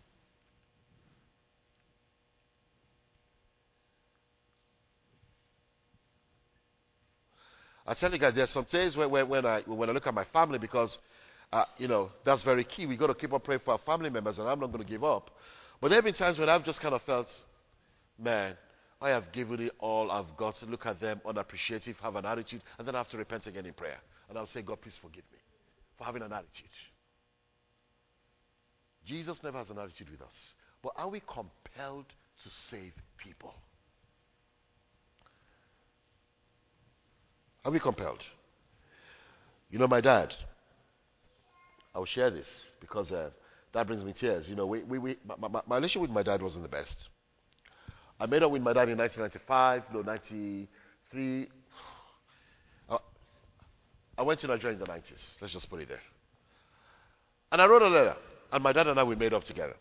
Speaker 1: I tell you guys, there are some days when, when, when, I, when I look at my family, because, uh, you know, that's very key. We've got to keep on praying for our family members, and I'm not going to give up. But there have been times when I've just kind of felt, man, I have given it all I've got to look at them, unappreciative, have an attitude, and then I have to repent again in prayer. And I'll say, God, please forgive me for having an attitude. Jesus never has an attitude with us. But are we compelled to save people? Are we compelled? You know, my dad, I'll share this because uh, that brings me tears. You know, we, we, we, my, my, my relationship with my dad wasn't the best. I made up with my dad in nineteen ninety-five, no, ninety-three. Uh, I went to Nigeria in the nineties. Let's just put it there. And I wrote a letter. And my dad and I, we made up together.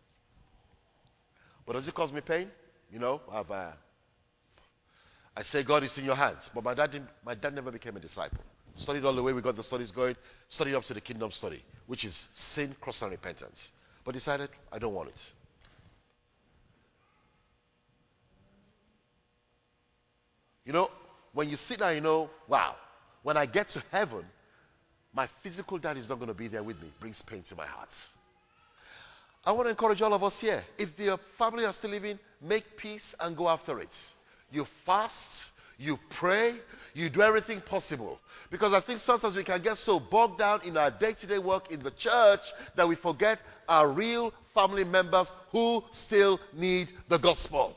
Speaker 1: But does it cause me pain? You know, I've, uh, I say God is in your hands. But my dad, didn't, my dad never became a disciple. Studied all the way we got the studies going. Studied up to the kingdom study, which is sin, cross, and repentance. But decided, I don't want it. You know, when you sit there, you know, wow, when I get to heaven, my physical dad is not going to be there with me. It brings pain to my heart. I want to encourage all of us here. If your family are still living, make peace and go after it. You fast, you pray, you do everything possible. Because I think sometimes we can get so bogged down in our day-to-day work in the church that we forget our real family members who still need the gospel.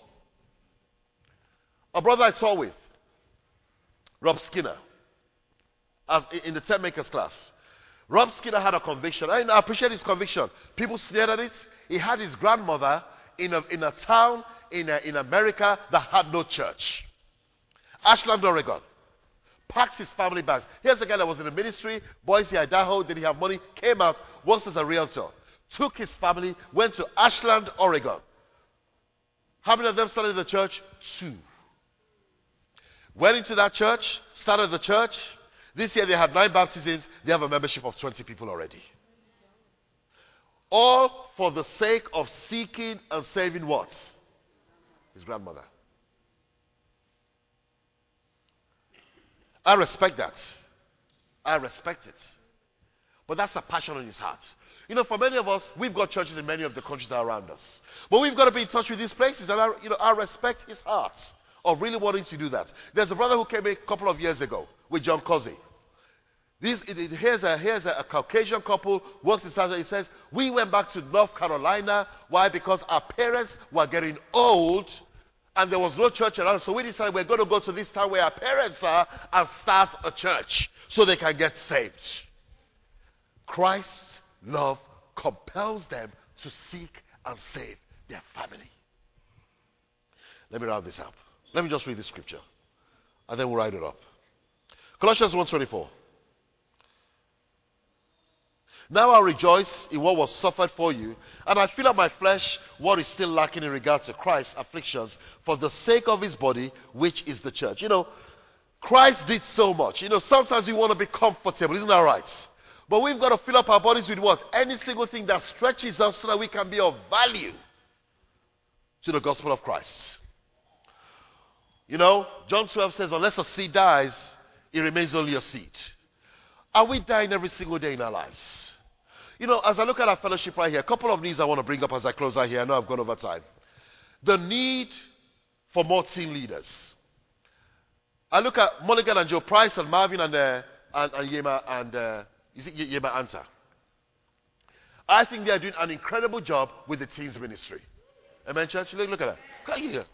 Speaker 1: A brother I taught with, Rob Skinner, as in the Tent Makers class. Rob Skinner had a conviction. I appreciate his conviction. People stared at it. He had his grandmother in a, in a town in, a, in America that had no church. Ashland, Oregon. Packed his family bags. Here's a guy that was in the ministry, Boise, Idaho, didn't have money, came out, works as a realtor. Took his family, went to Ashland, Oregon. How many of them started the church? Two. Went into that church, started the church. This year they had nine baptisms. They have a membership of twenty people already. All for the sake of seeking and saving what? His grandmother. I respect that. I respect it. But that's a passion in his heart. You know, for many of us, we've got churches in many of the countries that are around us. But we've got to be in touch with these places. And I, you know, I respect his heart of really wanting to do that. There's a brother who came a couple of years ago with John Cossey. This, it, it, here's a, here's a, a Caucasian couple, works in South. He says, we went back to North Carolina. Why? Because our parents were getting old and there was no church around. So we decided we're going to go to this town where our parents are and start a church so they can get saved. Christ's love compels them to seek and save their family. Let me round this up. Let me just read this scripture and then we'll write it up. Colossians one twenty-four. Now I rejoice in what was suffered for you, and I feel at my flesh what is still lacking in regard to Christ's afflictions for the sake of his body, which is the church. You know, Christ did so much. You know, sometimes we want to be comfortable, isn't that right? But we've got to fill up our bodies with what? Any single thing that stretches us so that we can be of value to the gospel of Christ. You know, John twelve says, unless a seed dies, it remains only a seed. Are we dying every single day in our lives? You know, as I look at our fellowship right here, a couple of needs I want to bring up as I close out here. I know I've gone over time. The need for more team leaders. I look at Mulligan and Joe Price and Marvin and, uh, and, and Yema and uh, is it Yema Anta? I think they are doing an incredible job with the teens ministry. Amen, church? Look, look at that. Come here.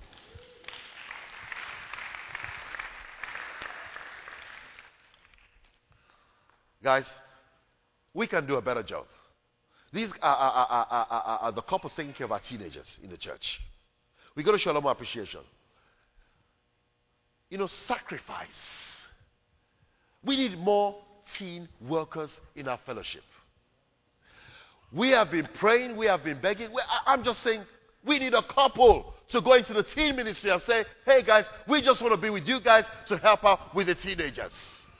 Speaker 1: Guys, we can do a better job. These are, are, are, are, are, are the couples taking care of our teenagers in the church. We've got to show them more appreciation. You know, sacrifice. We need more teen workers in our fellowship. We have been praying, we have been begging. We, I, I'm just saying, We need a couple to go into the teen ministry and say, hey guys, we just want to be with you guys to help out with the teenagers.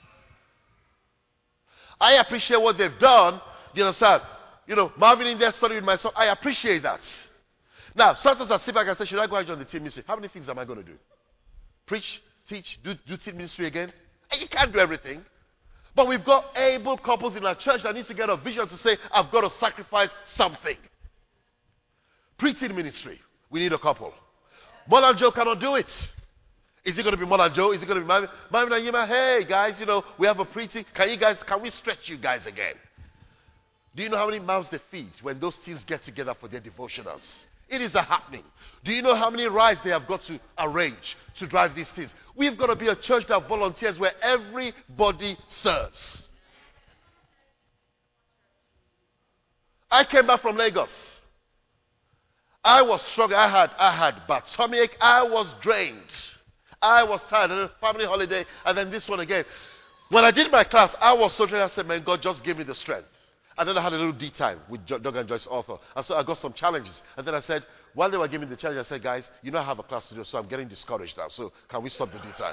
Speaker 1: I appreciate what they've done. You understand? You know, Marvin in there studying with my son. I appreciate that. Now, sometimes I sit back and say, should I go and join the teen ministry? How many things am I going to do? Preach, teach, do, do teen ministry again? You can't do everything. But we've got able couples in our church that need to get a vision to say, I've got to sacrifice something. Pre-teen ministry, we need a couple. Mom and Joe cannot do it. Is it going to be Mom and Joe? Is it going to be Marvin? Marvin and Yima, hey guys, you know, we have a pre-teen. Can you guys, can we stretch you guys again? Do you know how many mouths they feed when those teens get together for their devotionals? It is a happening. Do you know how many rides they have got to arrange to drive these things? We've got to be a church that volunteers where everybody serves. I came back from Lagos. I was struggling. I had, I had bad tummy ache. I was drained. I was tired. And then family holiday. And then this one again. When I did my class, I was so drained. I said, man, God, just give me the strength. And then I had a little D time with Doug and Joyce Arthur. And so I got some challenges. And then I said, while they were giving me the challenge, I said, guys, you know I have a class to do, so I'm getting discouraged now. So can we stop the D time?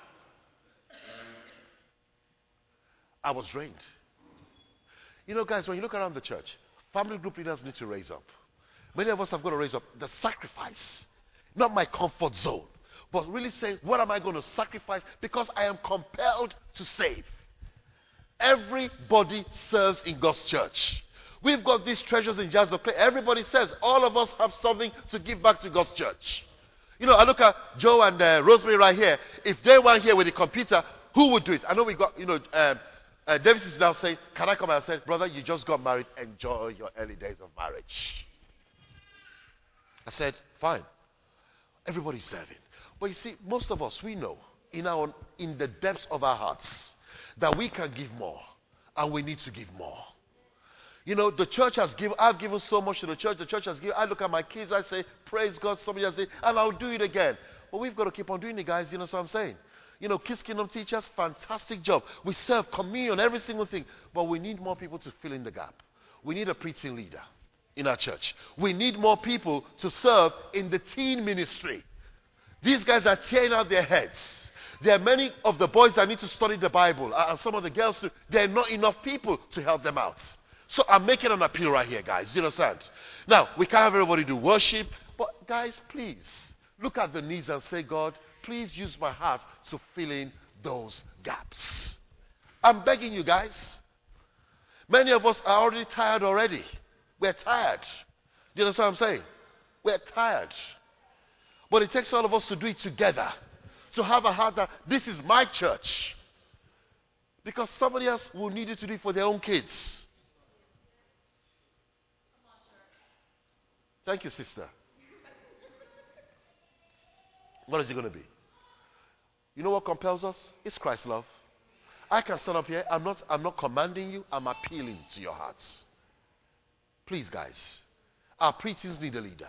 Speaker 1: I was drained. You know, guys, when you look around the church, family group leaders need to raise up. Many of us have got to raise up the sacrifice. Not my comfort zone. But really saying, what am I going to sacrifice? Because I am compelled to save. Everybody serves in God's church. We've got these treasures in jars of clay. Everybody says, all of us have something to give back to God's church. You know, I look at Joe and uh, Rosemary right here. If they weren't here with the computer, who would do it? I know we got, you know, um, uh, David is now saying, can I come? And I said, brother, you just got married. Enjoy your early days of marriage. I said, fine. Everybody's serving. But you see, most of us, we know in our in the depths of our hearts that we can give more. And we need to give more. You know, the church has given, I've given so much to the church. The church has given, I look at my kids, I say, praise God. Somebody else say, and I'll do it again. But we've got to keep on doing it, guys. You know what I'm saying? You know, Kids Kingdom teachers, fantastic job. We serve communion, every single thing. But we need more people to fill in the gap. We need a preaching leader in our church. We need more people to serve in the teen ministry. These guys are tearing out their heads. There are many of the boys that need to study the Bible, and some of the girls too. There are not enough people to help them out. So I'm making an appeal right here, guys. You understand? Now, we can't have everybody do worship, but guys, please, look at the needs and say, God, please use my heart to fill in those gaps. I'm begging you, guys. Many of us are already tired already. We're tired. Do you understand what I'm saying? We're tired. But it takes all of us to do it together. To have a heart that this is my church. Because somebody else will need it to do it for their own kids. Thank you, sister. What is it going to be? You know what compels us? It's Christ's love. I can stand up here. I'm not, I'm not commanding you. I'm appealing to your hearts. Please, guys. Our preteens need a leader.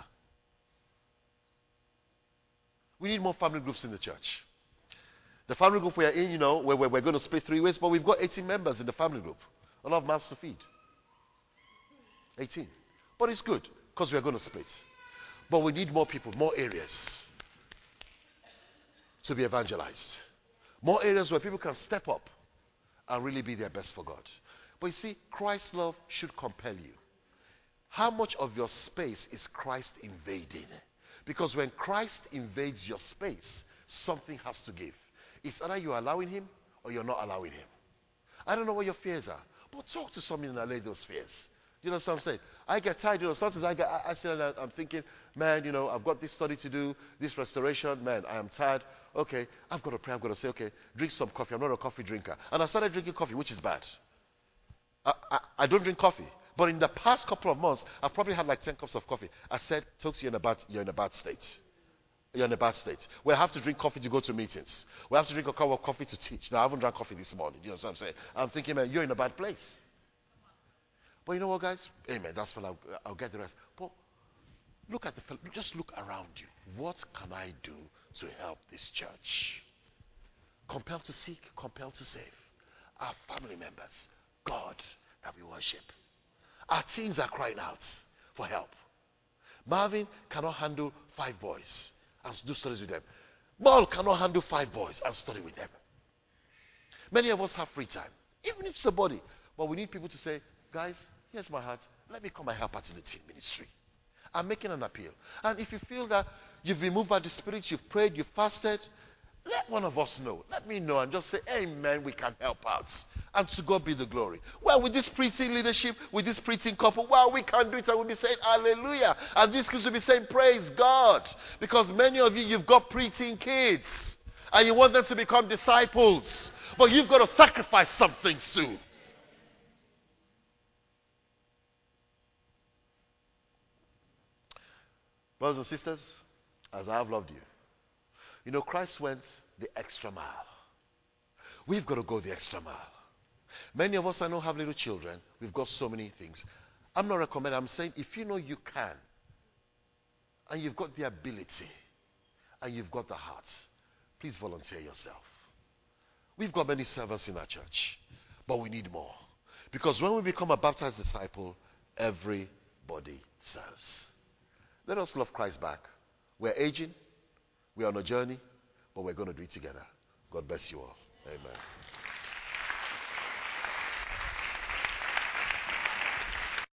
Speaker 1: We need more family groups in the church. The family group we are in, you know, where we're, we're going to split three ways, but we've got eighteen members in the family group. A lot of mouths to feed. eighteen. But it's good, because we're going to split. But we need more people, more areas to be evangelized. More areas where people can step up and really be their best for God. But you see, Christ's love should compel you. How much of your space is Christ invading? Because when Christ invades your space, something has to give. It's either you're allowing him or you're not allowing him. I don't know what your fears are, but talk to someone and allay those fears. You know what I'm saying? I get tired. You know, sometimes I get, I, I sit and I'm thinking, man, you know, I've got this study to do, this restoration. Man, I am tired. Okay, I've got to pray. I've got to say, okay, drink some coffee. I'm not a coffee drinker. And I started drinking coffee, which is bad. I, I, I don't drink coffee. But in the past couple of months, I've probably had like ten cups of coffee. I said, Tokes, you're in a bad, you're in a bad state. You're in a bad state. We have to drink coffee to go to meetings. We have to drink a cup of coffee to teach. Now, I haven't drank coffee this morning. You know what I'm saying? I'm thinking, man, you're in a bad place. But you know what, guys? Amen. That's when I'll, I'll get the rest. But look at the, just look around you. What can I do to help this church? Compelled to seek, compelled to save. Our family members, God that we worship. Our teens are crying out for help. Marvin cannot handle five boys and do studies with them. Paul cannot handle five boys and study with them. Many of us have free time, even if it's a body. But we need people to say, guys, here's my heart. Let me come and help out in the team ministry. I'm making an appeal. And if you feel that you've been moved by the Spirit, you've prayed, you've fasted, let one of us know. Let me know and just say, amen, we can help out. And to God be the glory. Well, with this preaching leadership, with this preaching couple, well, we can do it and we'll be saying hallelujah. And these kids will be saying praise God. Because many of you, you've got preaching kids. And you want them to become disciples. But you've got to sacrifice some things too. Brothers and sisters, as I have loved you, you know, Christ went the extra mile. We've got to go the extra mile. Many of us, I know, have little children. We've got so many things. I'm not recommending, I'm saying if you know you can, and you've got the ability, and you've got the heart, please volunteer yourself. We've got many servants in our church, but we need more. Because when we become a baptized disciple, everybody serves. Let us love Christ back. We're aging. We're on a journey, but we're going to do it together. God bless you all. Amen.